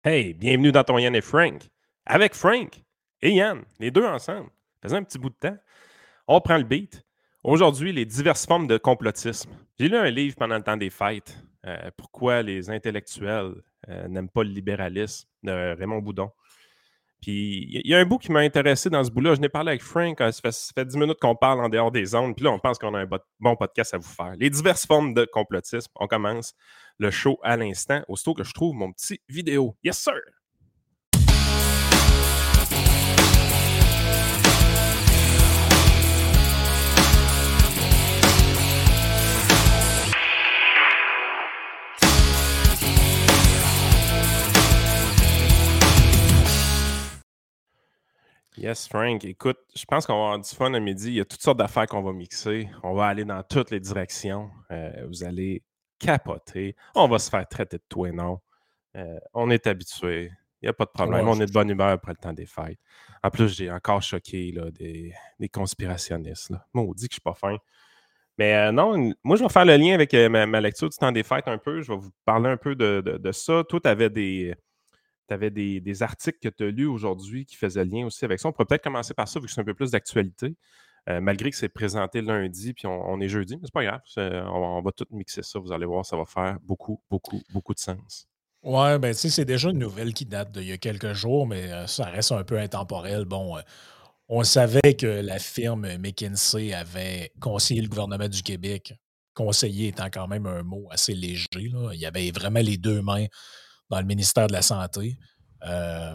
Hey, bienvenue dans ton Yann et Frank. Avec Frank et Yann, les deux ensemble. Ça faisait un petit bout de temps. On prend le beat. Aujourd'hui, les diverses formes de complotisme. J'ai lu un livre pendant le temps des fêtes. Pourquoi les intellectuels n'aiment pas le libéralisme de Raymond Boudon. Puis il y a un bout qui m'a intéressé dans ce bout-là. Je n'ai parlé avec Frank. Ça fait 10 minutes qu'on parle en dehors des zones. Puis là, on pense qu'on a un bon podcast à vous faire. Les diverses formes de complotisme. On commence le show à l'instant, aussitôt que je trouve mon petit vidéo. Yes, sir! Yes, Frank. Écoute, je pense qu'on va avoir du fun à midi. Il y a toutes sortes d'affaires qu'on va mixer. On va aller dans toutes les directions. Vous allez capoter. On va se faire traiter de tout et non. On est habitué. Il n'y a pas de problème. Ouais, On est de bonne humeur après le temps des fêtes. En plus, j'ai encore choqué là, des conspirationnistes. Là. Maudit que je suis pas fin. Mais non, moi, je vais faire le lien avec ma lecture du temps des fêtes un peu. Je vais vous parler un peu de ça. Toi, tu avais des articles que tu as lus aujourd'hui qui faisaient lien aussi avec ça. On pourrait peut-être commencer par ça, vu que c'est un peu plus d'actualité. Malgré que c'est présenté lundi, puis on est jeudi, mais c'est pas grave. On va tout mixer ça. Vous allez voir, ça va faire beaucoup, beaucoup, beaucoup de sens. ouais, ben, tu sais, c'est déjà une nouvelle qui date d'il y a quelques jours, mais ça reste un peu intemporel. Bon, on savait que la firme McKinsey avait conseillé le gouvernement du Québec. Conseiller étant quand même un mot assez léger, là. Il y avait vraiment les deux mains dans le ministère de la Santé. Euh,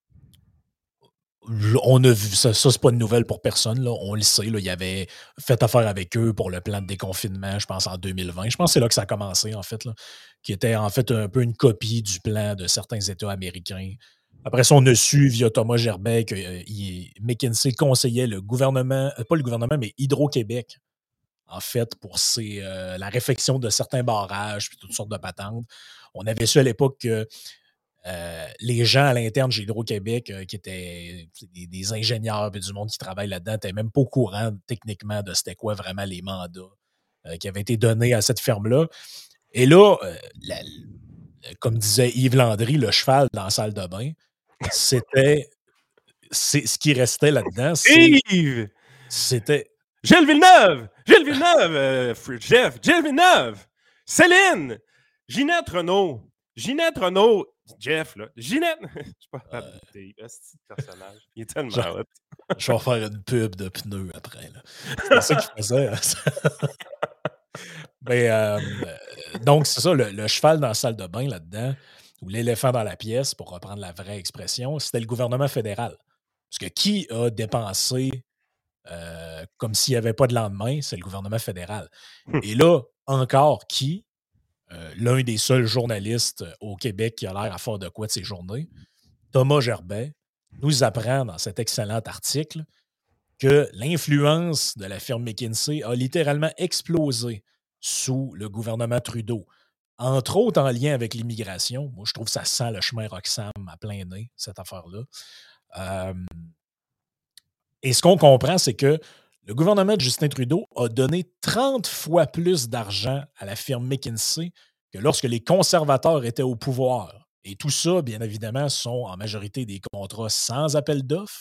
on a vu ça, c'est pas une nouvelle pour personne, là. On le sait, là, il avait fait affaire avec eux pour le plan de déconfinement, je pense, en 2020. Je pense que c'est là que ça a commencé, en fait, là, qui était en fait un peu une copie du plan de certains États américains. Après ça, on a su via Thomas Gerbet que McKinsey conseillait le gouvernement, pas le gouvernement, mais Hydro-Québec, en fait, pour la réfection de certains barrages puis toutes sortes de patentes. On avait su à l'époque que les gens à l'interne chez Hydro-Québec qui étaient des ingénieurs et du monde qui travaille là-dedans n'étaient même pas au courant techniquement de c'était quoi vraiment les mandats qui avaient été donnés à cette ferme-là. Et là, comme disait Yves Landry, le cheval dans la salle de bain, ce qui restait là-dedans, Yves! c'était Gilles Villeneuve! Gilles Villeneuve! Jeff! Gilles Villeneuve! Céline! Ginette Renault! Ginette Renault! Jeff, là. Ginette! Je suis pas capable d'écouter. C'est un personnage. Il est tellement hot. je vais faire une pub de pneus après. C'était ça qu'il faisait. Mais, donc, c'est ça, le cheval dans la salle de bain là-dedans, ou l'éléphant dans la pièce, pour reprendre la vraie expression, c'était le gouvernement fédéral. Parce que qui a dépensé comme s'il n'y avait pas de lendemain, c'est le gouvernement fédéral. Et là, encore qui? L'un des seuls journalistes au Québec qui a l'air à faire de quoi de ses journées, Thomas Gerbet, nous apprend dans cet excellent article que l'influence de la firme McKinsey a littéralement explosé sous le gouvernement Trudeau. Entre autres en lien avec l'immigration. Moi, je trouve que ça sent le chemin Roxham à plein nez, cette affaire-là. Et ce qu'on comprend, c'est que le gouvernement de Justin Trudeau a donné 30 fois plus d'argent à la firme McKinsey que lorsque les conservateurs étaient au pouvoir. Et tout ça, bien évidemment, sont en majorité des contrats sans appel d'offres.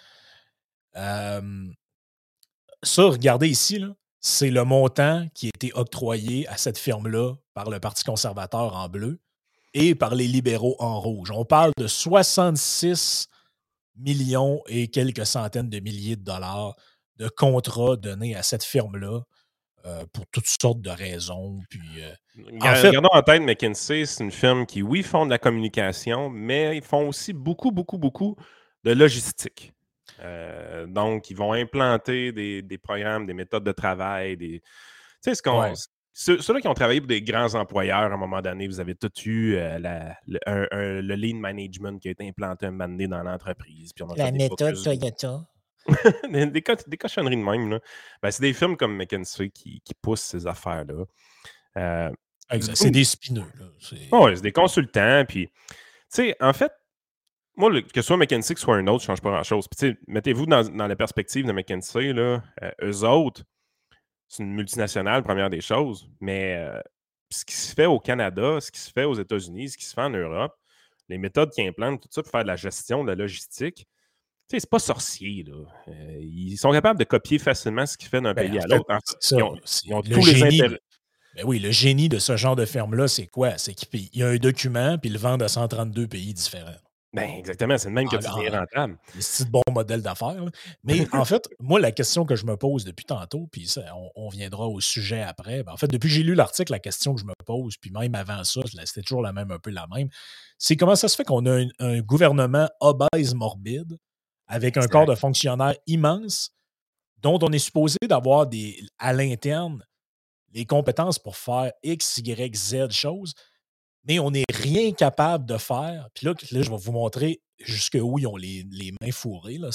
Ça, regardez ici, là, c'est le montant qui a été octroyé à cette firme-là par le Parti conservateur en bleu et par les libéraux en rouge. On parle de 66 millions et quelques centaines de milliers de dollars de contrats donnés à cette firme-là pour toutes sortes de raisons. Puis, en fait, Gardons en tête, McKinsey, c'est une firme qui, oui, font de la communication, mais ils font aussi beaucoup, beaucoup, beaucoup de logistique. Donc, ils vont implanter des programmes, des méthodes de travail, tu sais, ouais. Ceux-là qui ont travaillé pour des grands employeurs, à un moment donné, vous avez tout eu le lean management qui a été implanté un moment donné dans l'entreprise. Puis on a La fait des méthode focus Toyota. des cochonneries de même. Là. Ben, c'est des firmes comme McKinsey qui poussent ces affaires-là. Exact. C'est des spineux. Ouais, c'est des consultants. Puis, tu sais, en fait, moi, que ce soit McKinsey, que ce soit un autre, ça ne change pas grand-chose. Puis, tu sais, mettez-vous dans la perspective de McKinsey, là, eux autres, c'est une multinationale, première des choses, mais ce qui se fait au Canada, ce qui se fait aux États-Unis, ce qui se fait en Europe, les méthodes qu'ils implantent, tout ça, pour faire de la gestion, de la logistique, tu sais, c'est pas sorcier, là. Ils sont capables de copier facilement ce qu'ils font d'un Ben, pays en à fait, l'autre. En fait, c'est ça. ils ont Le tous les génie intérêts. de ben oui, le génie de ce genre de ferme-là, c'est quoi? C'est qu'il y a un document, puis ils le vendent à 132 pays différents. Ben, exactement, c'est le même que En tu en deviens rentable. esti de bon modèle d'affaires, là. Mais en fait, moi, la question que je me pose depuis tantôt, puis ça, on viendra au sujet après. Ben, en fait, depuis que j'ai lu l'article, la question que je me pose, puis même avant ça, c'était toujours la même, un peu la même, c'est comment ça se fait qu'on a un gouvernement obèse morbide, avec un corps Exact. de fonctionnaires immense, dont on est supposé d'avoir à l'interne les compétences pour faire X, Y, Z choses, mais on n'est rien capable de faire. Puis là, je vais vous montrer jusqu'où ils ont les mains fourrées, là,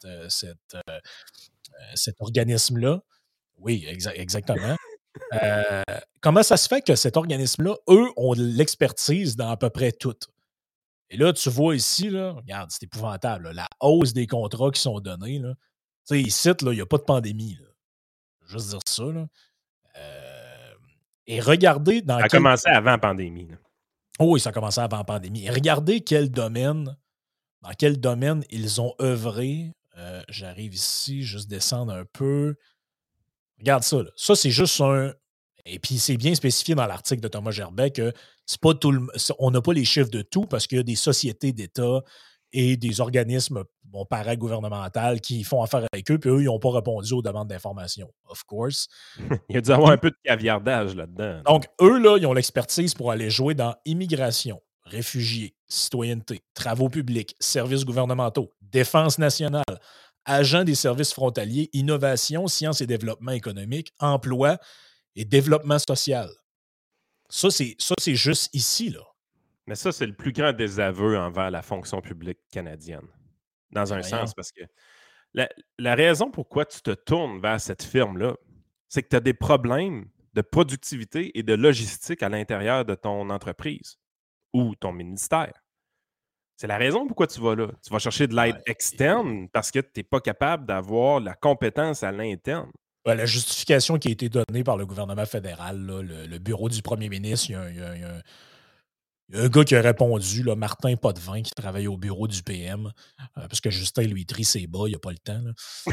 cet organisme-là. Oui, exactement. Euh, Comment ça se fait que cet organisme-là, eux, ont de l'expertise dans à peu près tout? Et là, tu vois ici, là, regarde, c'est épouvantable, là, la hausse des contrats qui sont donnés. Là. Tu sais, ici, il n'y a pas de pandémie. Là. Je veux juste dire ça. Là. Euh, et regardez dans Ça a quel. commencé avant la pandémie, là. Oh oui, ça a commencé avant la pandémie. Et regardez dans quel domaine ils ont œuvré. J'arrive ici, juste descendre un peu. Regarde ça. Là. Ça, c'est juste un. Et puis, c'est bien spécifié dans l'article de Thomas Gerbet que c'est pas tout on n'a pas les chiffres de tout parce qu'il y a des sociétés d'État et des organismes paragouvernementaux qui font affaire avec eux, puis eux, ils n'ont pas répondu aux demandes d'information. Of course. Il y a dû avoir un peu de caviardage là-dedans. Donc, eux, là, ils ont l'expertise pour aller jouer dans immigration, réfugiés, citoyenneté, travaux publics, services gouvernementaux, défense nationale, agents des services frontaliers, innovation, sciences et développement économique, emploi et développement social. Ça, c'est juste ici, là. Mais ça, c'est le plus grand désaveu envers la fonction publique canadienne. Dans Ben un voyons. sens, parce que la, la raison pourquoi tu te tournes vers cette firme-là, c'est que tu as des problèmes de productivité et de logistique à l'intérieur de ton entreprise ou ton ministère. C'est la raison pourquoi tu vas là. Tu vas chercher de l'aide Ouais. externe parce que tu n'es pas capable d'avoir la compétence à l'interne. Ouais, la justification qui a été donnée par le gouvernement fédéral, là, le bureau du premier ministre, il y a un gars qui a répondu, là, Martin Potvin, qui travaille au bureau du PM, parce que Justin lui trie ses bas, il n'a pas le temps. Là.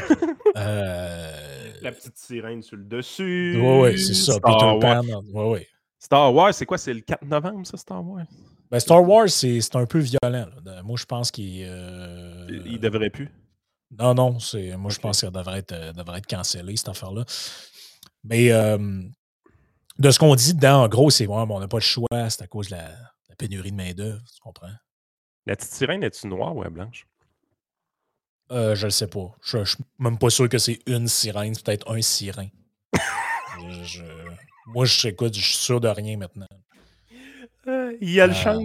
La petite sirène sur le Ouais, c'est dessus. ça. Peter Star Wars. Pan. Ouais. Star Wars, c'est quoi? C'est le 4 novembre, ça, Star Wars? Ben, Star Wars, c'est un peu violent. Là. Moi, je pense qu'il. Il devrait plus. Non, moi, je OK. pense que ça devrait être cancellé, cette affaire-là. Mais de ce qu'on dit dedans, en gros, c'est ouais, on n'a pas le choix, c'est à cause de la pénurie de main-d'œuvre, tu comprends? La petite sirène, est-tu noire ou est blanche? Je le sais pas. Je suis même pas sûr que c'est une sirène, c'est peut-être un siren. Moi, écoute, je suis sûr de rien maintenant. Il y a le Euh, chante.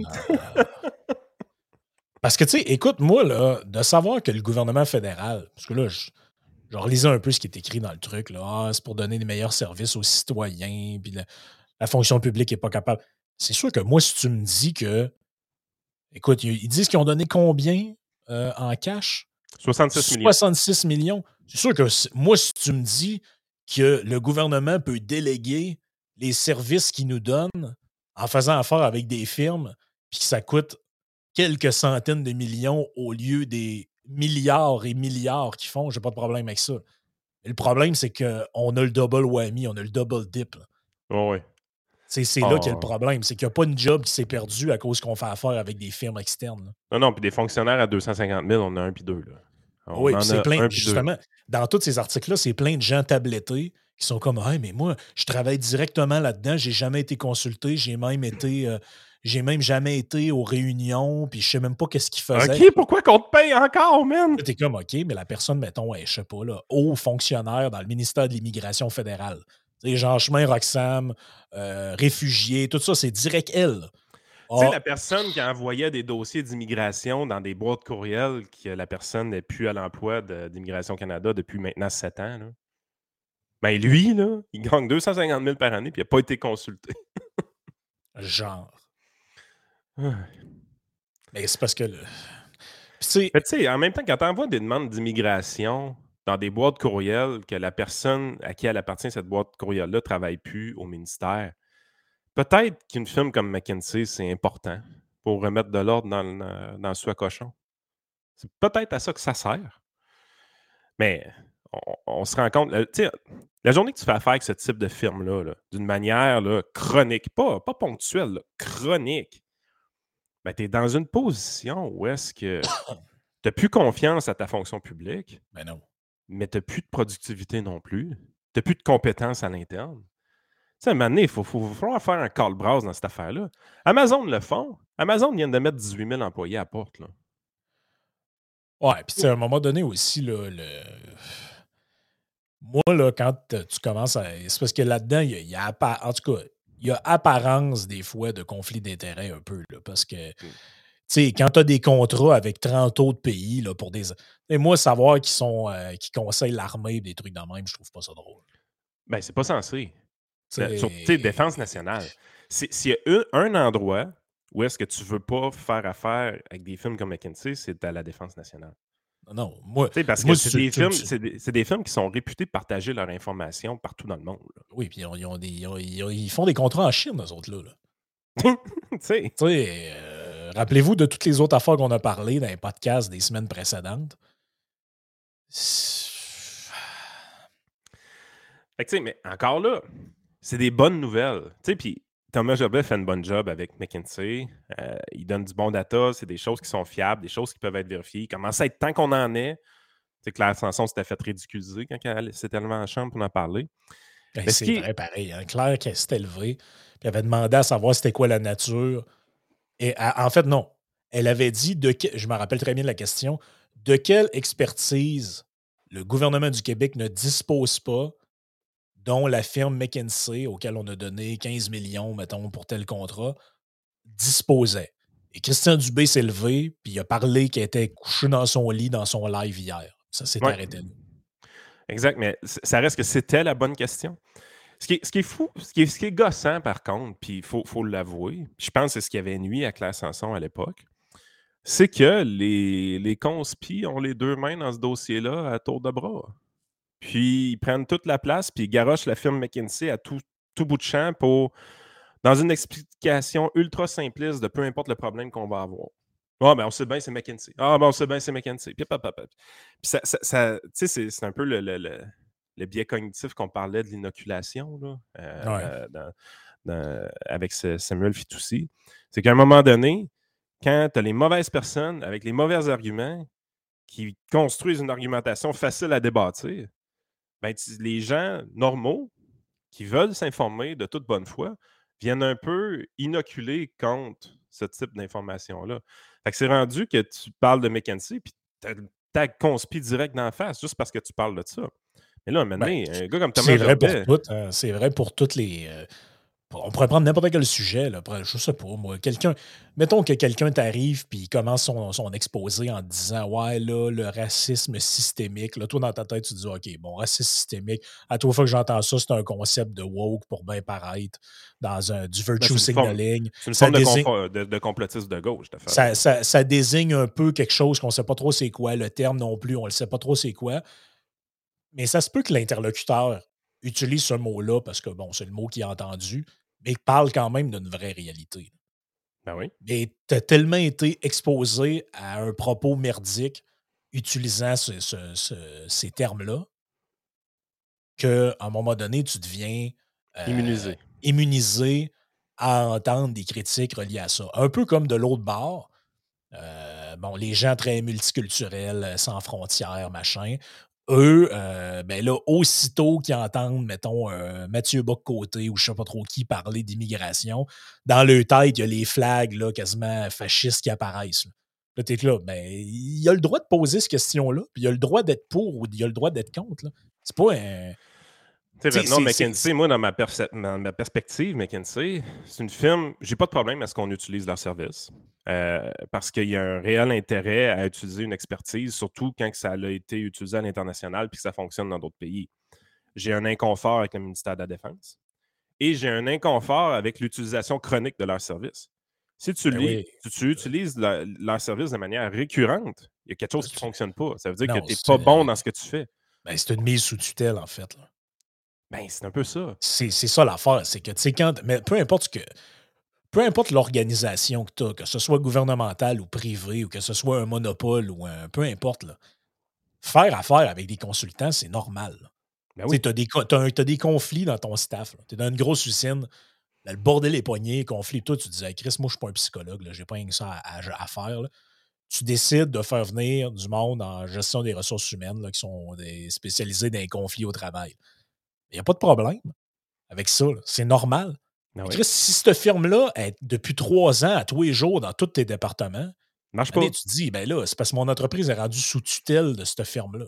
Parce que, tu sais, écoute, moi, là, de savoir que le gouvernement fédéral, parce que là, je relisais un peu ce qui est écrit dans le truc, là, c'est pour donner des meilleurs services aux citoyens, puis la fonction publique n'est pas capable. C'est sûr que moi, si tu me dis que, écoute, ils disent qu'ils ont donné combien en cash? 66 millions. 66 millions. C'est sûr que moi, si tu me dis que le gouvernement peut déléguer les services qu'il nous donne en faisant affaire avec des firmes, puis que ça coûte quelques centaines de millions au lieu des milliards et milliards qu'ils font, j'ai pas de problème avec ça. Mais le problème, c'est qu'on a le double whammy, on a le double dip. Là. Oh, oui. C'est là qu'il y a le problème. C'est qu'il n'y a pas une job qui s'est perdue à cause qu'on fait affaire avec des firmes externes. Là. Non, puis des fonctionnaires à 250 000, on a un puis deux. Là. On Oui, puis en c'est a plein, un puis deux. justement, dans tous ces articles-là, c'est plein de gens tablettés qui sont comme hey, mais moi, je travaille directement là-dedans, j'ai jamais été consulté, j'ai même jamais été aux réunions, puis je sais même pas qu'est-ce qu'ils faisaient. OK, pourquoi qu'on te paye encore, man? Là, t'es comme OK, mais la personne, mettons, je sais pas, là, haut fonctionnaire dans le ministère de l'Immigration fédérale. Tu sais, Jean Chemin, Roxham, réfugiés, tout ça, c'est direct elle. Tu sais, Ah, la personne qui envoyait des dossiers d'immigration dans des boîtes courriels, que la personne n'est plus à l'emploi d'Immigration Canada depuis maintenant 7 ans, là. Ben lui, là, il gagne 250 000 par année puis il n'a pas été consulté. genre. Ah. Mais c'est parce que. Puis, tu sais, Mais tu sais, en même temps, quand tu envoies des demandes d'immigration dans des boîtes courriels, que la personne à qui elle appartient, cette boîte courriel-là, ne travaille plus au ministère, peut-être qu'une firme comme McKinsey, c'est important pour remettre de l'ordre dans le sou à cochon. C'est peut-être à ça que ça sert. Mais on se rend compte, tu sais, la journée que tu fais affaire avec ce type de firme-là, là, d'une manière là, chronique, pas ponctuelle, là, chronique, ben, tu es dans une position où est-ce que tu n'as plus confiance à ta fonction publique, Ben non. mais tu n'as plus de productivité non plus. Tu n'as plus de compétences à l'interne. Tu sais, à un moment donné, il faut falloir faire un call-brass dans cette affaire-là. Amazon le font. Amazon vient de mettre 18 000 employés à la porte. Là. Ouais, puis tu sais, à un moment donné aussi, là, moi, là, quand tu commences à. C'est parce que là-dedans, en tout cas, il y a apparence des fois de conflit d'intérêts un peu, là, parce que, tu sais, quand tu as des contrats avec 30 autres pays, là, pour des. Et moi, savoir qu'ils conseillent l'armée et des trucs de même, je trouve pas ça drôle. Ben, c'est pas censé. Tu Tu sais, défense sais. nationale. S'il y a un endroit où est-ce que tu veux pas faire affaire avec des films comme McKinsey, c'est à la défense nationale. Non, moi, Tu sais, parce que moi c'est des films, c'est des films qui sont réputés de partager leur information partout dans le monde. oui, puis ils font des contrats en Chine, eux autres, là. Tu sais. Tu sais, rappelez-vous de toutes les autres affaires qu'on a parlé dans les podcasts des semaines précédentes. Fait que, tu sais, mais encore là, c'est des bonnes nouvelles. Tu sais, puis Thomas Jobin fait une bonne job avec McKinsey. Il donne du bon data, c'est des choses qui sont fiables, des choses qui peuvent être vérifiées. Il commence à être temps qu'on en est. Tu sais, Claire Sanson s'était fait ridiculiser quand elle s'était levée en chambre pour en parler. Ben, Mais ce c'est qui est. vrai, pareil. Hein. Claire qui s'était levée, puis elle avait demandé à savoir c'était quoi la nature. Et en fait, non. Elle avait dit, je me rappelle très bien de la question, de quelle expertise le gouvernement du Québec ne dispose pas, dont la firme McKinsey, auquel on a donné 15 millions, mettons, pour tel contrat, disposait. Et Christian Dubé s'est levé, puis il a parlé qu'il était couché dans son lit dans son live hier. Ça s'est Ouais, arrêté là. exact, mais ça reste que c'était la bonne question. Ce qui est fou, ce qui est gossant par contre, puis il faut l'avouer, je pense que c'est ce qui avait nuit à Claire Sanson à l'époque, c'est que les conspis ont les deux mains dans ce dossier-là à tour de bras. Puis ils prennent toute la place, puis ils garochent la firme McKinsey à tout bout de champ dans une explication ultra simpliste de peu importe le problème qu'on va avoir. Ah, ben on sait bien, c'est McKinsey. Ah, ben on sait bien, c'est McKinsey. Puis, tu sais, c'est un peu le biais cognitif qu'on parlait de l'inoculation là, Ouais. avec Samuel Fitoussi. C'est qu'à un moment donné, quand tu as les mauvaises personnes avec les mauvais arguments qui construisent une argumentation facile à débattre, ben, les gens normaux qui veulent s'informer de toute bonne foi viennent un peu inoculer contre ce type d'information-là. Fait que c'est rendu que tu parles de McKinsey puis t'as conspi direct d'en face juste parce que tu parles de ça. Mais là, un moment Ben, donné, un gars comme c'est Thomas vrai pour Gerbet, toutes. Hein. C'est vrai pour toutes les. On pourrait prendre n'importe quel sujet, là, je sais pas, moi. Mettons que quelqu'un t'arrive puis il commence son exposé en te disant ouais, là, le racisme systémique. Là, toi, dans ta tête, tu te dis OK, bon, racisme systémique. À toute fois que j'entends ça, c'est un concept de woke pour bien paraître dans du ben, virtue signaling. c'est une Ça forme désigne, de complotisme de gauche, cette affaire-là. ça désigne un peu quelque chose qu'on sait pas trop c'est quoi. Le terme non plus, on le sait pas trop c'est quoi. Mais ça se peut que l'interlocuteur utilise ce mot-là parce que, bon, c'est le mot qu'il a entendu, mais il parle quand même d'une vraie réalité. Ben oui. Mais tu as tellement été exposé à un propos merdique utilisant ces termes-là qu'à un moment donné, tu deviens Immunisé. immunisé à entendre des critiques reliées à ça. Un peu comme de l'autre bord, bon, les gens très multiculturels, sans frontières, machin, eux, ben là, aussitôt qu'ils entendent, mettons, Mathieu Bock-Côté ou je sais pas trop qui parler d'immigration, dans leur tête, il y a les flags là, quasiment fascistes qui apparaissent. Là, t'es là, ben, il a le droit de poser cette question-là, puis il a le droit d'être pour ou il a le droit d'être contre. Là. C'est pas un. Tu sais, Tu retenons sais, McKinsey, moi, dans ma perspective, McKinsey, c'est une firme, j'ai pas de problème à ce qu'on utilise leur service. Parce qu'il y a un réel intérêt à utiliser une expertise, surtout quand ça a été utilisé à l'international puis que ça fonctionne dans d'autres pays. J'ai un inconfort avec le ministère de la Défense et j'ai un inconfort avec l'utilisation chronique de leur service. Si ben oui. tu utilises leur service de manière récurrente, il y a quelque chose qui ne tu- fonctionne pas. Ça veut dire que Non, tu n'es pas bon dans ce que tu fais. ben, c'est une mise sous tutelle, en fait. Là. Ben, c'est un peu ça. C'est ça l'affaire, c'est que, tu sais, mais peu peu importe l'organisation que tu as, que ce soit gouvernemental ou privé, ou que ce soit un monopole ou peu importe, là, faire affaire avec des consultants, c'est normal. Ben Tu sais, oui. t'as des conflits dans ton staff. Tu es dans une grosse usine, là, le bordel est pogné, conflit, toi, tu disais, Chris, moi, je suis pas un psychologue, j'ai pas rien que ça à faire. Là. Tu décides de faire venir du monde en gestion des ressources humaines là, qui sont spécialisés dans les conflits au travail. Il n'y a pas de problème avec ça. Là. C'est normal. Ben Mais oui. Chris, si cette firme-là est depuis 3 ans à tous les jours dans tous tes départements, Marche pas. tu te dis, ben là, c'est parce que mon entreprise est rendue sous tutelle de cette firme-là.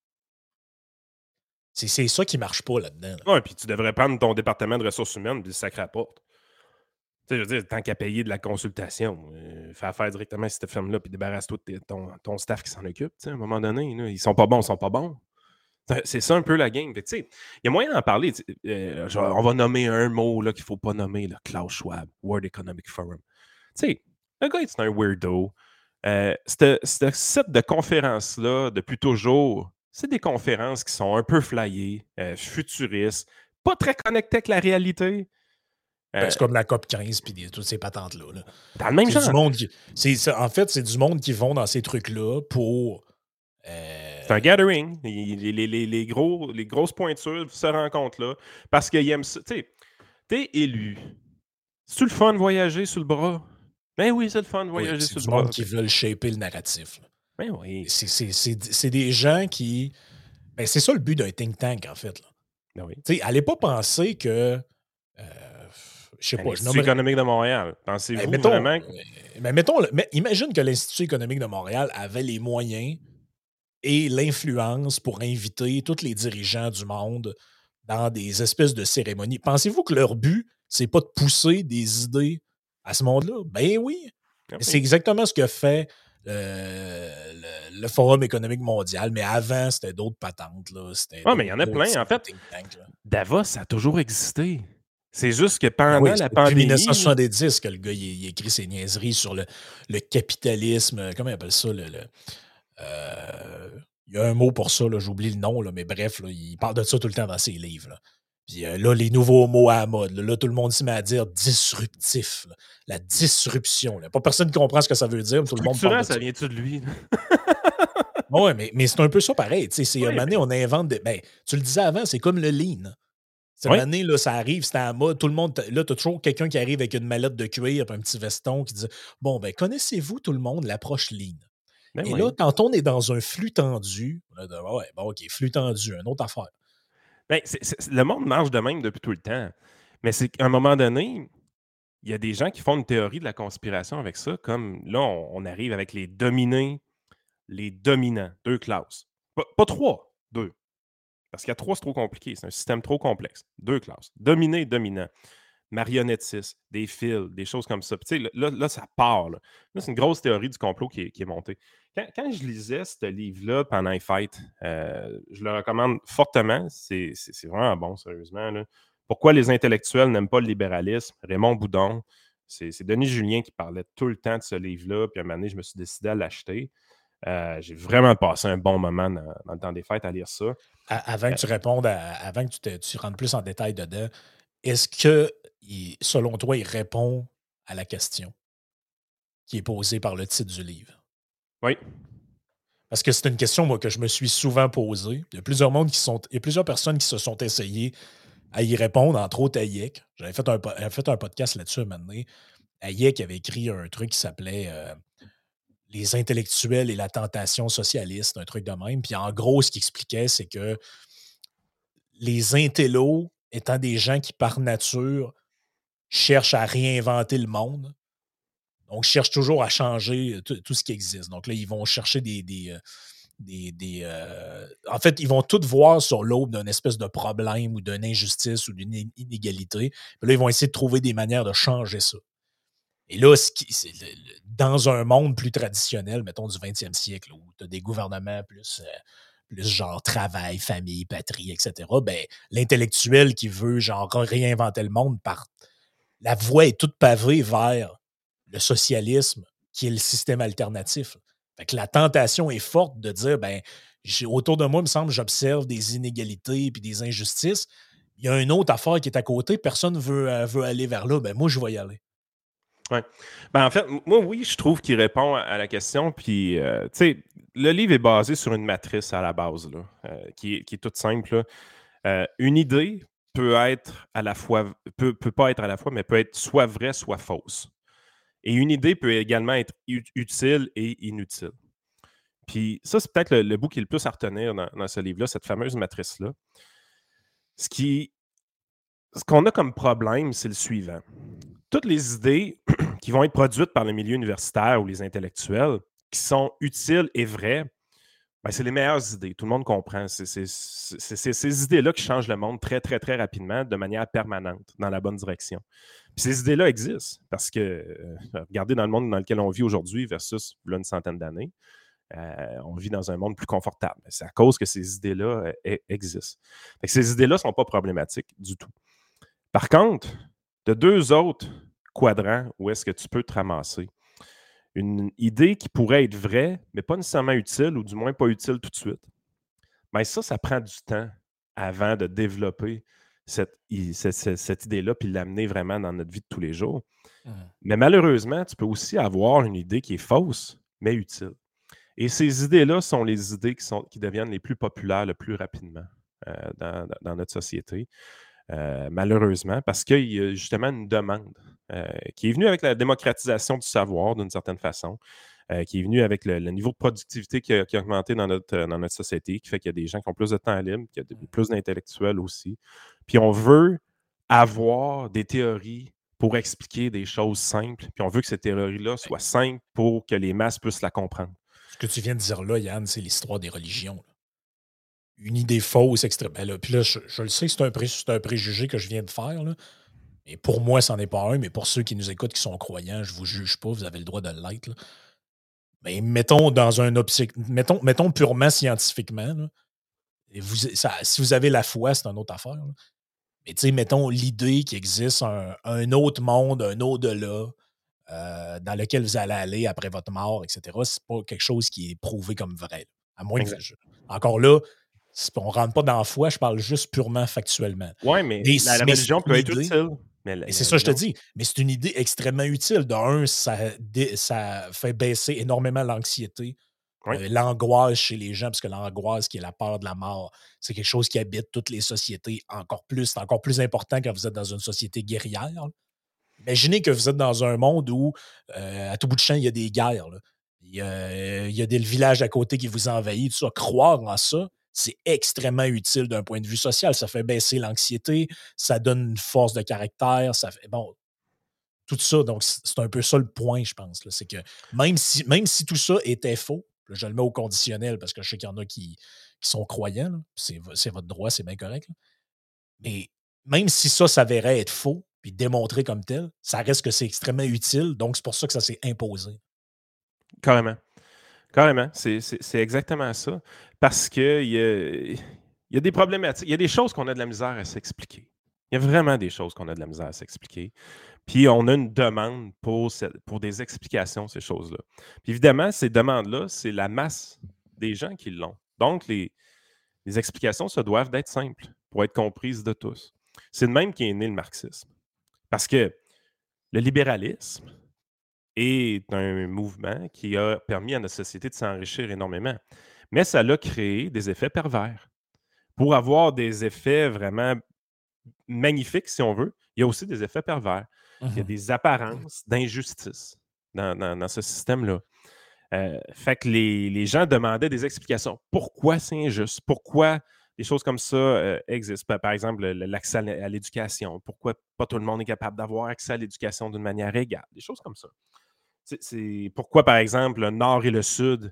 C'est ça qui marche pas là-dedans. Là. Ouais, puis tu devrais prendre ton département de ressources humaines puis le sacrer à la porte. Tu sais, je veux dire, tant qu'à payer de la consultation, fais affaire directement avec cette firme-là puis débarrasse-toi de ton staff qui s'en occupe. Tu sais, à un moment donné, là, ils sont pas bons, ils sont pas bons. C'est ça un peu la game. Fait que, tu sais, il y a moyen d'en parler. On va nommer un mot là, qu'il ne faut pas nommer, là, Klaus Schwab, World Economic Forum. Tu sais, le gars, c'est un weirdo. Ce site de conférences-là, depuis toujours, c'est des conférences qui sont un peu flyées, futuristes, pas très connectées avec la réalité. Ben, c'est comme la COP 15 puis toutes ces patentes-là. Là. Dans le même C'est du genre. monde qui. En fait, c'est du monde qui vont dans ces trucs-là pour. C'est un gathering. Les grosses pointures se rencontrent là parce qu'ils aiment ça. Tu sais, t'es élu. C'est-tu le fun de voyager sur le bras? Ben oui, c'est le fun de Oui, voyager c'est sur le du monde bras. qui veulent shaper le narratif. Là. Ben oui. C'est des gens qui. Ben, c'est ça le but d'un think tank, en fait. Là. Ben oui. Tu sais, allez pas penser que. Je sais pas, je L'Institut nommerais. économique de Montréal. Ben, Pensez-vous vraiment que... imagine que l'Institut économique de Montréal avait les moyens et l'influence pour inviter tous les dirigeants du monde dans des espèces de cérémonies. Pensez-vous que leur but, c'est pas de pousser des idées à ce monde-là? Ben oui. Ah C'est oui. exactement ce que fait le Forum économique mondial, mais avant, c'était d'autres patentes. Là. C'était Ah, mais il y en a d'autres plein. En types de fait, think tanks. Là. Davos, ça a toujours existé. C'est juste que Ben oui, pendant c'est la depuis pandémie... là, 1970 que le gars il écrit ses niaiseries sur le capitalisme. Comment il appelle ça? Euh, il y a un mot pour ça, là, j'oublie le nom, là, mais bref, là, il parle de ça tout le temps dans ses livres. Là. Puis là, les nouveaux mots à la mode, là, tout le monde se met à dire disruptif. Là. La disruption. Là. Pas personne ne comprend ce que ça veut dire, mais tout le monde parle structurant, de ça ça. vient-tu de lui? Là? Oui, mais c'est un peu ça pareil. C'est un Oui, moment donné, on invente ben, tu le disais avant, c'est comme le lean. Cette oui. année, là, ça arrive, c'est à la mode. Tout le monde, là, tu as toujours quelqu'un qui arrive avec une mallette de cuir et un petit veston qui dit bon, ben, connaissez-vous tout le monde l'approche lean? Ben Et là, oui. quand on est dans un flux tendu, on a dit, ouais, bon, OK, flux tendu, une autre affaire. Ben, le monde marche de même depuis tout le temps. Mais c'est qu'à un moment donné, il y a des gens qui font une théorie de la conspiration avec ça, comme là, on arrive avec les dominés, les dominants, 2 classes. Pas 3, 2. Parce qu'il y a 3, c'est trop compliqué. C'est un système trop complexe. 2 classes. Dominé, dominant. Marionnettistes, des fils, des choses comme ça. Puis, tu sais, là, ça part. Là, c'est une grosse théorie du complot qui est montée. Quand je lisais ce livre-là pendant les fêtes, je le recommande fortement. C'est vraiment bon, sérieusement. Là. Pourquoi les intellectuels n'aiment pas le libéralisme? Raymond Boudon. C'est Denis Julien qui parlait tout le temps de ce livre-là. Puis à un moment donné, je me suis décidé à l'acheter. J'ai vraiment passé un bon moment dans le temps des fêtes à lire ça. Avant que tu répondes, avant que tu rentres plus en détail dedans, est-ce que, selon toi, il répond à la question qui est posée par le titre du livre? Oui. Parce que c'est une question, moi, que je me suis souvent posée. Il y a plusieurs personnes qui se sont essayées à y répondre, entre autres Hayek. J'avais fait un podcast là-dessus un moment donné. Hayek avait écrit un truc qui s'appelait Les intellectuels et la tentation socialiste, un truc de même. Puis en gros, ce qu'il expliquait, c'est que les intellos, étant des gens qui, par nature, cherchent à réinventer le monde, donc cherchent toujours à changer tout ce qui existe. Donc là, ils vont chercher en fait, ils vont tout voir sur l'aube d'un espèce de problème ou d'une injustice ou d'une inégalité. Puis là, ils vont essayer de trouver des manières de changer ça. Et là, dans un monde plus traditionnel, mettons du 20e siècle, où tu as des gouvernements plus genre travail, famille, patrie, etc., ben, l'intellectuel qui veut genre réinventer le monde, la voie est toute pavée vers le socialisme, qui est le système alternatif. Fait que la tentation est forte de dire, ben, autour de moi, il me semble, j'observe des inégalités et des injustices. Il y a une autre affaire qui est à côté, personne ne veut aller vers là, ben moi, je vais y aller. Ouais. Ben, en fait, moi, oui, je trouve qu'il répond à la question. Puis, tu sais, le livre est basé sur une matrice à la base, là, qui est toute simple, là. Une idée peut être à la fois, peut pas être à la fois, mais peut être soit vraie, soit fausse. Et une idée peut également être utile et inutile. Puis ça, c'est peut-être le bout qui est le plus à retenir dans ce livre-là, cette fameuse matrice-là. Ce qui, ce qu'on a comme problème, c'est le suivant. Toutes les idées qui vont être produites par le milieu universitaire ou les intellectuels, qui sont utiles et vraies, ben, c'est les meilleures idées. Tout le monde comprend. C'est ces idées-là qui changent le monde très, très, très rapidement, de manière permanente, dans la bonne direction. Puis ces idées-là existent parce que, regardez dans le monde dans lequel on vit aujourd'hui versus là, une centaine d'années, on vit dans un monde plus confortable. C'est à cause que ces idées-là existent. Fait que ces idées-là ne sont pas problématiques du tout. Par contre, de deux autres quadrants où est-ce que tu peux te ramasser. Une idée qui pourrait être vraie, mais pas nécessairement utile, ou du moins pas utile tout de suite. Mais ça prend du temps avant de développer cette idée-là puis l'amener vraiment dans notre vie de tous les jours. Mais malheureusement, tu peux aussi avoir une idée qui est fausse, mais utile. Et ces idées-là sont les idées qui deviennent les plus populaires le plus rapidement dans notre société. Malheureusement, parce qu'il y a justement une demande qui est venue avec la démocratisation du savoir d'une certaine façon, qui est venue avec le niveau de productivité qui a augmenté dans notre société, qui fait qu'il y a des gens qui ont plus de temps libre, qu'il y a plus d'intellectuels aussi. Puis on veut avoir des théories pour expliquer des choses simples, puis on veut que ces théories-là soient simples pour que les masses puissent la comprendre. Ce que tu viens de dire là, Yann, c'est l'histoire des religions, là. Une idée fausse, extrême. Ben là, puis là, je le sais, c'est un préjugé que je viens de faire, là. Et pour moi, c'en est pas un, mais pour ceux qui nous écoutent, qui sont croyants, je vous juge pas, vous avez le droit de l'être, là. Mais mettons dans un optique, mettons purement scientifiquement, là, et si vous avez la foi, c'est une autre affaire, là. Mais tu sais, mettons l'idée qu'il existe un autre monde, un au-delà, dans lequel vous allez aller après votre mort, etc., c'est pas quelque chose qui est prouvé comme vrai, là. À moins que Exact. encore là, on ne rentre pas dans la foi, je parle juste purement factuellement. Oui, mais Mais, la mais c'est religion peut une être idée, utile. Mais et la c'est ça que je te religion, dis, mais c'est une idée extrêmement utile. D'un, ça fait baisser énormément l'anxiété, oui, l'angoisse chez les gens, parce que l'angoisse, qui est la peur de la mort, c'est quelque chose qui habite toutes les sociétés encore plus. C'est encore plus important quand vous êtes dans une société guerrière, là. Imaginez que vous êtes dans un monde où, à tout bout de champ, il y a des guerres, là. Il y a des villages à côté qui vous envahissent, tout ça. Croire en ça, c'est extrêmement utile d'un point de vue social. Ça fait baisser l'anxiété, ça donne une force de caractère, ça fait, bon, tout ça. Donc, c'est un peu ça le point, je pense, là. C'est que même si tout ça était faux, là, je le mets au conditionnel parce que je sais qu'il y en a qui sont croyants, là. C'est votre droit, c'est bien correct, là. Mais même si ça s'avérait être faux, puis démontré comme tel, ça reste que c'est extrêmement utile. Donc, c'est pour ça que ça s'est imposé. carrément. Carrément. C'est exactement ça. Parce qu'il y a des problématiques, il y a des choses qu'on a de la misère à s'expliquer. Il y a vraiment des choses qu'on a de la misère à s'expliquer. Puis on a une demande pour des explications, ces choses-là. Puis évidemment, ces demandes-là, c'est la masse des gens qui l'ont. Donc, les explications se doivent d'être simples pour être comprises de tous. C'est de même qu'est né le marxisme. Parce que le libéralisme est un mouvement qui a permis à notre société de s'enrichir énormément. Mais ça a créé des effets pervers. Pour avoir des effets vraiment magnifiques, si on veut, il y a aussi des effets pervers. Il y a Mhm. des apparences d'injustice dans ce système-là. Fait que les gens demandaient des explications. Pourquoi c'est injuste? Pourquoi des choses comme ça existent? Par exemple, l'accès à l'éducation. Pourquoi pas tout le monde est capable d'avoir accès à l'éducation d'une manière égale? Des choses comme ça. C'est pourquoi, par exemple, le Nord et le Sud,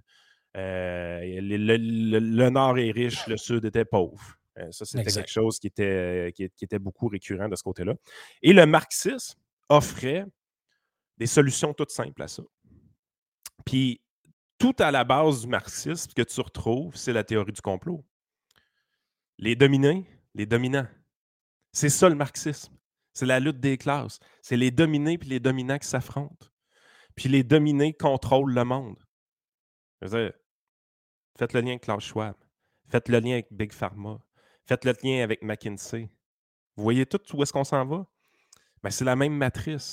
le Nord est riche, le Sud était pauvre. Ça, c'était quelque Exact. chose qui était beaucoup récurrent de ce côté-là. Et le marxisme offrait des solutions toutes simples à ça. Puis, tout à la base du marxisme que tu retrouves, c'est la théorie du complot. Les dominés, les dominants. C'est ça le marxisme. C'est la lutte des classes. C'est les dominés puis les dominants qui s'affrontent. Puis les dominés contrôlent le monde. Je veux dire, faites le lien avec Klaus Schwab. Faites le lien avec Big Pharma. Faites le lien avec McKinsey. Vous voyez tout où est-ce qu'on s'en va? Ben, c'est la même matrice.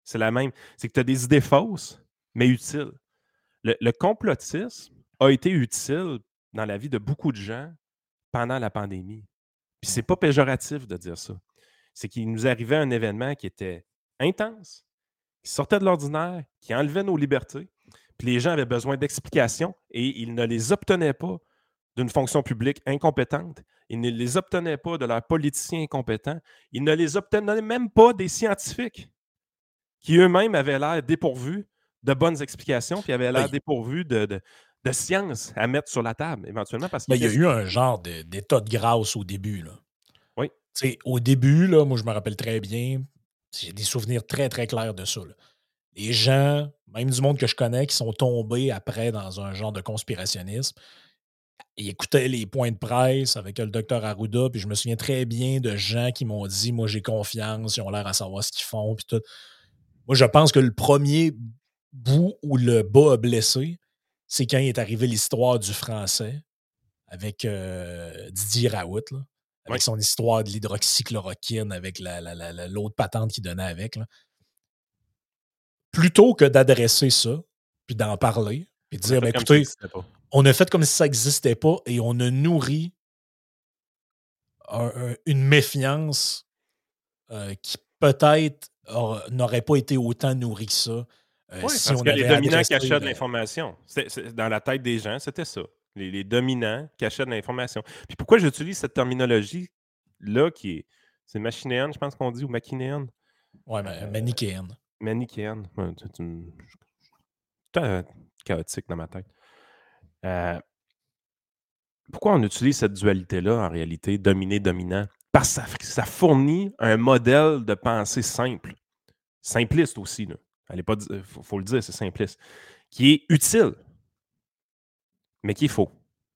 C'est la même. C'est que tu as des idées fausses, mais utiles. Le complotisme a été utile dans la vie de beaucoup de gens pendant la pandémie. Puis c'est pas péjoratif de dire ça. C'est qu'il nous arrivait un événement qui était intense, qui sortait de l'ordinaire, qui enlevait nos libertés. Puis les gens avaient besoin d'explications et ils ne les obtenaient pas d'une fonction publique incompétente. Ils ne les obtenaient pas de leurs politiciens incompétents. Ils ne les obtenaient même pas des scientifiques qui eux-mêmes avaient l'air dépourvus de bonnes explications puis avaient l'air Oui. dépourvus de science à mettre sur la table, éventuellement, parce qu'ils Il y a étaient... eu un genre d'état de grâce au début, là. Oui, Tu sais, au début, là, moi, je me rappelle très bien, j'ai des souvenirs très, très clairs de ça, là. Les gens, même du monde que je connais, qui sont tombés après dans un genre de conspirationnisme, ils écoutaient les points de presse avec le docteur Arruda, puis je me souviens très bien de gens qui m'ont dit: «Moi, j'ai confiance, ils ont l'air à savoir ce qu'ils font», puis tout. Moi, je pense que le premier bout où le bas a blessé, c'est quand il est arrivé l'histoire du français avec, Didier Raoult, là, oui, avec son histoire de l'hydroxychloroquine, avec l'autre patente qu'il donnait avec, là. Plutôt que d'adresser ça, puis d'en parler, puis de on a dire: fait «Ben, comme ça écoutez, n'existait pas. on a fait comme si ça n'existait pas et on a nourri une méfiance, qui peut-être n'aurait pas été autant nourrie que ça, Oui, si parce on que les avait dominants adressé cachaient de le». l'information. Dans la tête des gens, c'était ça. Les dominants cachaient de l'information. Puis pourquoi j'utilise cette terminologie-là qui est... C'est machinéenne, je pense qu'on dit, ou machinéenne? Ouais, Euh, manichéenne. Manichéenne. Ouais, tout chaotique dans ma tête. Euh, Pourquoi on utilise cette dualité-là, en réalité, dominé-dominant? Parce que ça fournit un modèle de pensée simple. Simpliste aussi, là. Faut le dire, c'est simpliste. Qui est utile, mais qui est faux.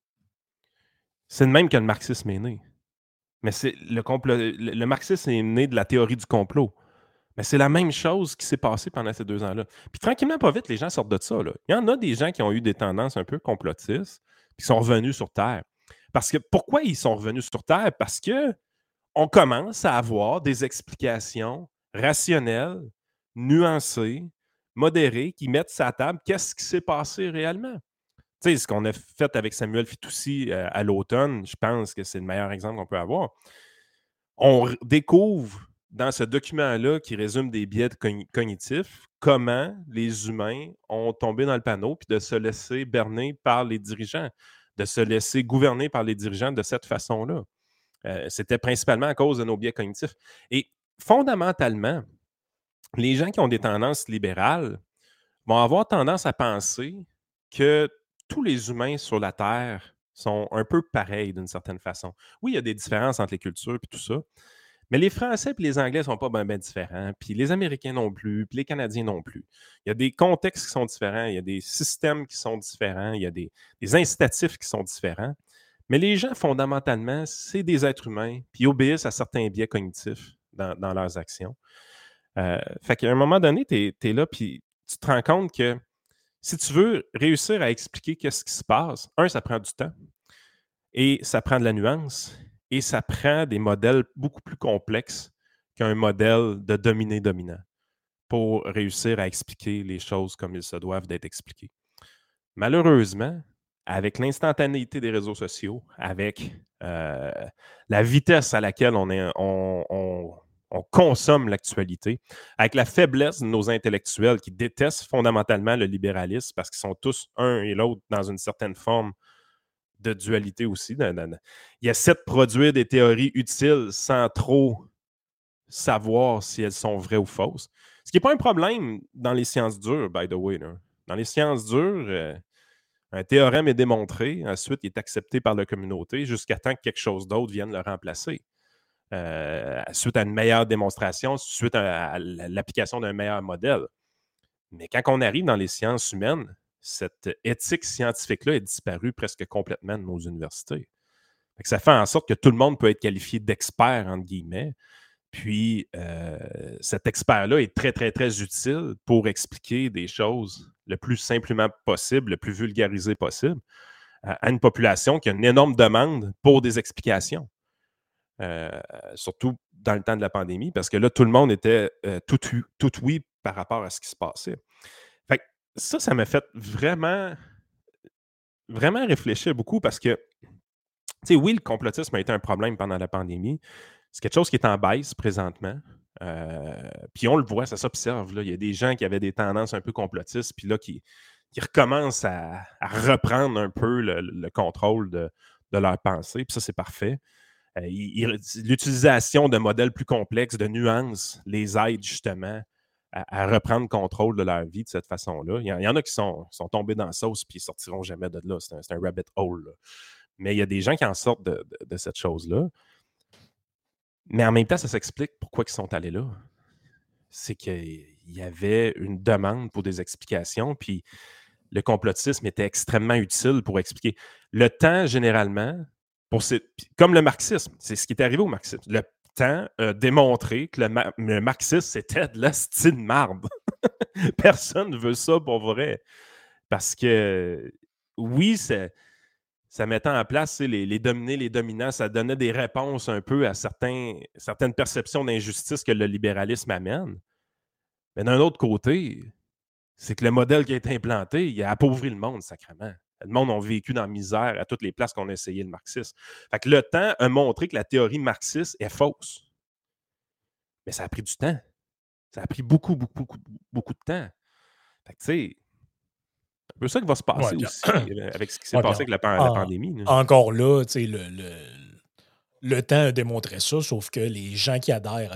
C'est de même que le marxisme est né. Mais le marxisme est né de la théorie du complot. Mais c'est la même chose qui s'est passée pendant ces 2 ans-là. Puis tranquillement, pas vite, les gens sortent de ça, là. Il y en a des gens qui ont eu des tendances un peu complotistes, qui sont revenus sur Terre. Parce que pourquoi ils sont revenus sur Terre? Parce que on commence à avoir des explications rationnelles, nuancées, modérées, qui mettent sur la table qu'est-ce qui s'est passé réellement. Tu sais, ce qu'on a fait avec Samuel Fitoussi à l'automne, je pense que c'est le meilleur exemple qu'on peut avoir. On découvre dans ce document-là qui résume des biais cognitifs comment les humains ont tombé dans le panneau puis de se laisser berner par les dirigeants, de se laisser gouverner par les dirigeants de cette façon-là. C'était principalement à cause de nos biais cognitifs. Et fondamentalement, les gens qui ont des tendances libérales vont avoir tendance à penser que tous les humains sur la Terre sont un peu pareils d'une certaine façon. Oui, il y a des différences entre les cultures et tout ça, mais les Français et les Anglais ne sont pas bien différents, puis les Américains non plus, puis les Canadiens non plus. Il y a des contextes qui sont différents, il y a des systèmes qui sont différents, il y a des incitatifs qui sont différents. Mais les gens, fondamentalement, c'est des êtres humains, puis ils obéissent à certains biais cognitifs dans leurs actions. Fait qu'à un moment donné, tu es là, puis tu te rends compte que si tu veux réussir à expliquer qu'est-ce qui se passe, ça prend du temps, et ça prend de la nuance, et ça prend des modèles beaucoup plus complexes qu'un modèle de dominé-dominant pour réussir à expliquer les choses comme ils se doivent d'être expliquées. Malheureusement, avec l'instantanéité des réseaux sociaux, avec la vitesse à laquelle on consomme l'actualité, avec la faiblesse de nos intellectuels qui détestent fondamentalement le libéralisme parce qu'ils sont tous un et l'autre dans une certaine forme de dualité aussi. Ils essaient de produire des théories utiles sans trop savoir si elles sont vraies ou fausses. Ce qui n'est pas un problème dans les sciences dures, by the way. Là. Dans les sciences dures, un théorème est démontré, ensuite il est accepté par la communauté jusqu'à temps que quelque chose d'autre vienne le remplacer. Suite à une meilleure démonstration, suite à l'application d'un meilleur modèle. Mais quand on arrive dans les sciences humaines, cette éthique scientifique-là est disparue presque complètement de nos universités. Ça fait en sorte que tout le monde peut être qualifié d'expert, entre guillemets. Puis, cet expert-là est très, très, très utile pour expliquer des choses le plus simplement possible, le plus vulgarisé possible, à une population qui a une énorme demande pour des explications. Surtout dans le temps de la pandémie, parce que là, tout le monde était tout oui par rapport à ce qui se passait. Fait que ça m'a fait vraiment, vraiment réfléchir beaucoup parce que, tu sais, oui, le complotisme a été un problème pendant la pandémie. C'est quelque chose qui est en baisse présentement. Puis on le voit, ça s'observe. Là. Il y a des gens qui avaient des tendances un peu complotistes, puis là, qui recommencent à reprendre un peu le contrôle de leur pensée. Puis ça, c'est parfait. L'utilisation de modèles plus complexes, de nuances, les aide justement à reprendre contrôle de leur vie de cette façon-là. Il y en a qui sont tombés dans la sauce puis ils ne sortiront jamais de là. C'est un rabbit hole. Là. Mais il y a des gens qui en sortent de cette chose-là. Mais en même temps, ça s'explique pourquoi ils sont allés là. C'est qu'il y avait une demande pour des explications, puis le complotisme était extrêmement utile pour expliquer. Le temps, généralement, comme le marxisme, c'est ce qui est arrivé au marxisme. Le temps a démontré que le marxisme, c'était de la style marde. Personne ne veut ça pour vrai. Parce que, oui, ça mettait en place les dominés, les dominants, ça donnait des réponses un peu à certaines perceptions d'injustice que le libéralisme amène. Mais d'un autre côté, c'est que le modèle qui a été implanté, il a appauvri le monde, sacrément. Le monde a vécu dans la misère à toutes les places qu'on a essayé le marxisme. Fait que le temps a montré que la théorie marxiste est fausse. Mais ça a pris du temps. Ça a pris beaucoup, beaucoup, beaucoup, beaucoup de temps. Fait que, tu sais, c'est un peu ça qui va se Ouais, passer puis, aussi avec ce qui s'est ouais, puis passé avec la pandémie. Là. encore là, tu sais, le temps a démontré ça, sauf que les gens qui adhèrent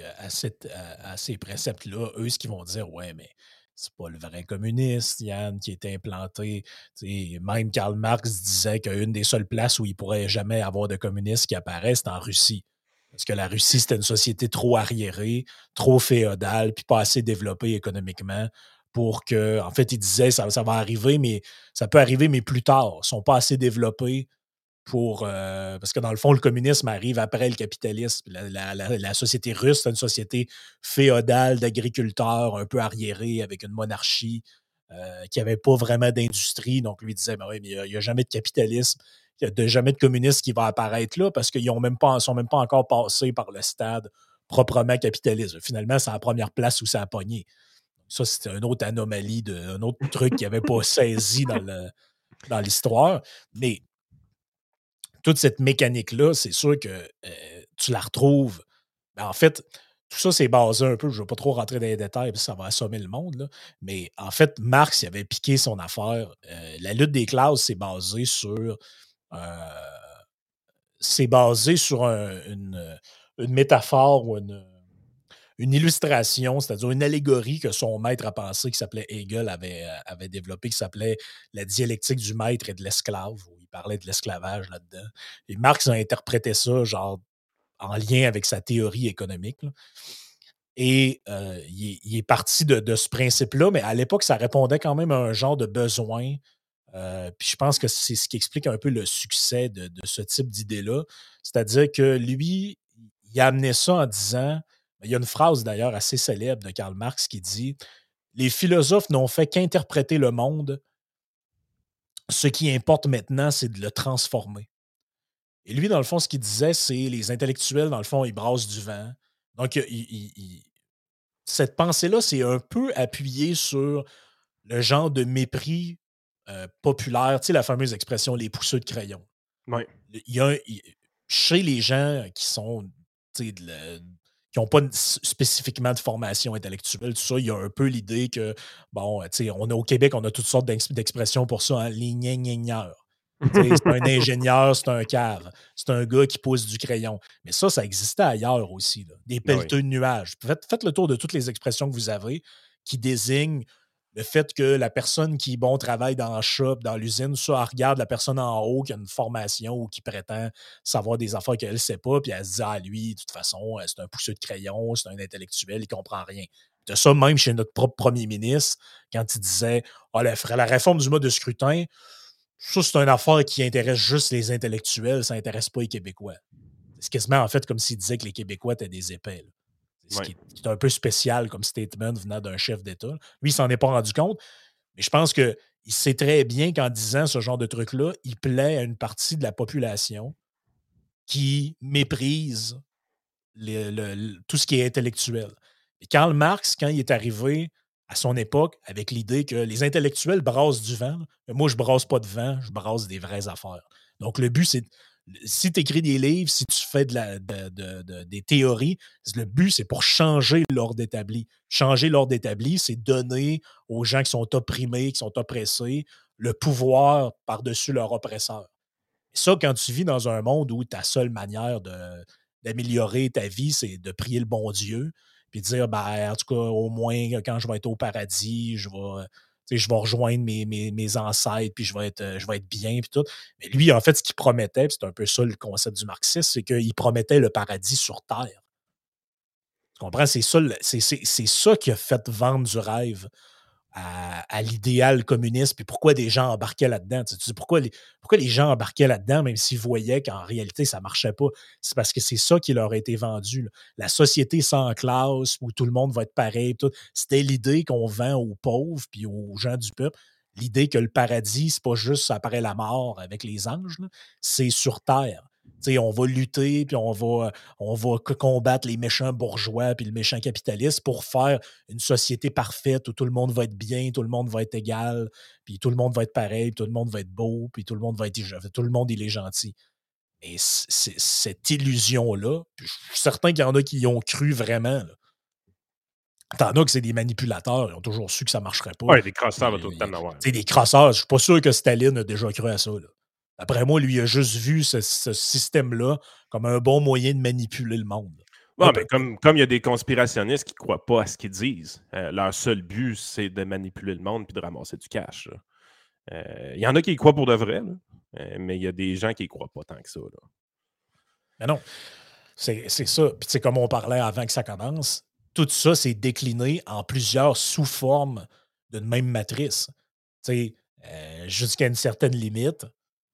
à ces préceptes-là, eux, ce qu'ils vont dire, ouais, mais c'est pas le vrai communiste, Yann, qui est implanté. Tu sais, même Karl Marx disait qu'une des seules places où il pourrait jamais avoir de communistes qui apparaissent, c'est en Russie. Parce que la Russie, c'était une société trop arriérée, trop féodale, puis pas assez développée économiquement pour que, en fait, il disait, ça va arriver, mais ça peut arriver, mais plus tard. Ils sont pas assez développés parce que dans le fond, le communisme arrive après le capitalisme. La société russe, c'est une société féodale d'agriculteurs un peu arriérée avec une monarchie qui n'avait pas vraiment d'industrie. Donc, lui disait, ben oui, mais il n'y a jamais de capitalisme, il n'y a jamais de communisme qui va apparaître là parce qu'ils ne sont même pas encore passés par le stade proprement capitaliste. Finalement, c'est la première place où ça a pogné. Ça, c'était une autre anomalie, un autre truc qui n'avait pas saisi dans l'histoire. Mais toute cette mécanique-là, c'est sûr que tu la retrouves. Ben, en fait, tout ça, c'est basé un peu, je ne vais pas trop rentrer dans les détails parce que ça va assommer le monde, là, mais en fait, Marx il avait piqué son affaire. La lutte des classes, euh, c'est basé sur une métaphore ou une illustration, c'est-à-dire une allégorie que son maître à penser, qui s'appelait Hegel, avait développée, qui s'appelait la dialectique du maître et de l'esclave, où il parlait de l'esclavage là-dedans. Et Marx a interprété ça, genre, en lien avec sa théorie économique. Là. Et il est parti de ce principe-là, mais à l'époque, ça répondait quand même à un genre de besoin. Puis je pense que c'est ce qui explique un peu le succès de ce type d'idée-là. C'est-à-dire que lui, il a amené ça en disant, il y a une phrase d'ailleurs assez célèbre de Karl Marx qui dit: les philosophes n'ont fait qu'interpréter le monde. Ce qui importe maintenant, c'est de le transformer. Et lui, dans le fond, ce qu'il disait, c'est les intellectuels, dans le fond, ils brassent du vent. Donc, cette pensée-là, c'est un peu appuyé sur le genre de mépris populaire, tu sais, la fameuse expression les pousseux de crayon. Ouais. Il y a chez les gens qui sont, tu sais, qui n'ont pas spécifiquement de formation intellectuelle, tout ça, il y a un peu l'idée que, bon, tu sais, on a au Québec, on a toutes sortes d'expressions pour ça, hein, les gnagnaigneurs. Tu sais, c'est un ingénieur, c'est un cave, c'est un gars qui pousse du crayon. Mais ça existait ailleurs aussi, là. Des Ben oui. pelleteux de nuages. Faites le tour de toutes les expressions que vous avez qui désignent le fait que la personne qui, bon, travaille dans le shop, dans l'usine, ça, elle regarde la personne en haut qui a une formation ou qui prétend savoir des affaires qu'elle ne sait pas, puis elle se dit, ah, lui, de toute façon, c'est un pousseux de crayon, c'est un intellectuel, il ne comprend rien. De ça, même chez notre propre premier ministre, quand il disait, ah, la réforme du mode de scrutin, ça, c'est une affaire qui intéresse juste les intellectuels, ça n'intéresse pas les Québécois. C'est quasiment, en fait, comme s'il disait que les Québécois étaient des épais. Là. Ce Ouais. qui est un peu spécial comme statement venant d'un chef d'État. Lui, il s'en est pas rendu compte, mais je pense qu'il sait très bien qu'en disant ce genre de truc-là, il plaît à une partie de la population qui méprise tout ce qui est intellectuel. Et Karl Marx, quand il est arrivé à son époque avec l'idée que les intellectuels brassent du vent, mais moi, je brasse pas de vent, je brasse des vraies affaires. Donc, le but, c'est si tu écris des livres, si tu fais des théories, le but, c'est pour changer l'ordre établi. Changer l'ordre établi, c'est donner aux gens qui sont opprimés, qui sont oppressés, le pouvoir par-dessus leur oppresseur. Et ça, quand tu vis dans un monde où ta seule manière d'améliorer ta vie, c'est de prier le bon Dieu, puis de dire, ben, en tout cas, au moins, quand je vais être au paradis, je vais rejoindre mes ancêtres, puis je vais être bien, puis tout. Mais lui, en fait, ce qu'il promettait, puis c'est un peu ça le concept du marxisme, c'est qu'il promettait le paradis sur Terre. Tu comprends? C'est ça qui a fait vendre du rêve à l'idéal communiste, puis pourquoi des gens embarquaient là-dedans. Tu sais, pourquoi les gens embarquaient là-dedans, même s'ils voyaient qu'en réalité, ça ne marchait pas. C'est parce que c'est ça qui leur a été vendu, là. La société sans classe, où tout le monde va être pareil. Tout. C'était l'idée qu'on vend aux pauvres puis aux gens du peuple. L'idée que le paradis, c'est pas juste après la mort avec les anges, là, c'est sur Terre. Tu sais, on va lutter, puis on va combattre les méchants bourgeois puis le méchant capitaliste pour faire une société parfaite où tout le monde va être bien, tout le monde va être égal, puis tout le monde va être pareil, puis tout le monde va être beau, puis tout le monde va être tout le monde il est gentil. Et cette illusion-là, puis je suis certain qu'il y en a qui y ont cru vraiment. Là. T'en as que c'est des manipulateurs, ils ont toujours su que ça ne marcherait pas. Ouais, des crosseurs, va tout le temps en avoir. Tu sais, des crosseurs, je ne suis pas sûr que Staline a déjà cru à ça. Là. Après moi, lui, il a juste vu ce système-là comme un bon moyen de manipuler le monde. Ouais, mais comme il y a des conspirationnistes qui ne croient pas à ce qu'ils disent, leur seul but, c'est de manipuler le monde puis de ramasser du cash. Il y en a qui y croient pour de vrai, là, mais il y a des gens qui y croient pas tant que ça. Là. Mais non, c'est ça. Puis, tu sais, comme on parlait avant que ça commence, tout ça, c'est décliné en plusieurs sous-formes d'une même matrice. Tu sais, jusqu'à une certaine limite,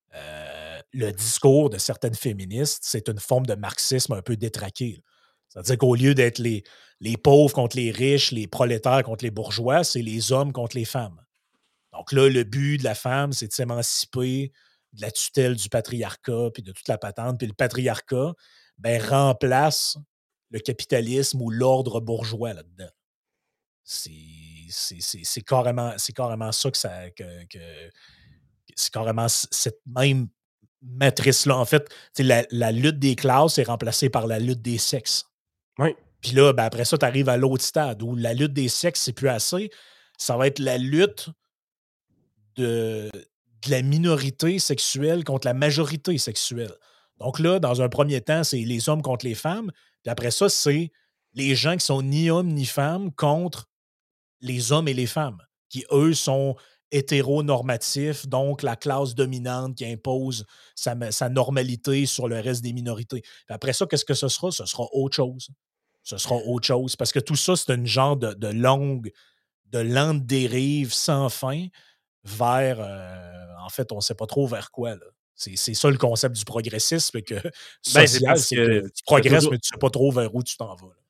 le discours de certaines féministes, c'est une forme de marxisme un peu détraqué. Là. C'est-à-dire qu'au lieu d'être les pauvres contre les riches, les prolétaires contre les bourgeois, c'est les hommes contre les femmes. Donc là, le but de la femme, c'est de s'émanciper de la tutelle du patriarcat puis de toute la patente. Puis le patriarcat ben, remplace le capitalisme ou l'ordre bourgeois là-dedans. C'est carrément ça c'est carrément cette même matrice-là. En fait, la lutte des classes est remplacée par la lutte des sexes. Oui. Puis là, ben, après ça, tu arrives à l'autre stade où la lutte des sexes, c'est plus assez. Ça va être la lutte de la minorité sexuelle contre la majorité sexuelle. Donc là, dans un premier temps, c'est les hommes contre les femmes. Puis après ça, c'est les gens qui sont ni hommes ni femmes contre les hommes et les femmes, qui, eux, sont hétéronormatifs, donc la classe dominante qui impose sa normalité sur le reste des minorités. Puis après ça, qu'est-ce que ce sera? Ce sera autre chose. Ce sera autre chose. Parce que tout ça, c'est une genre de lente dérive sans fin vers, en fait, on ne sait pas trop vers quoi. Là. C'est ça le concept du progressisme Ben, c'est social, parce c'est que que tu progresses, mais tu ne sais pas trop vers où tu t'en vas. Là.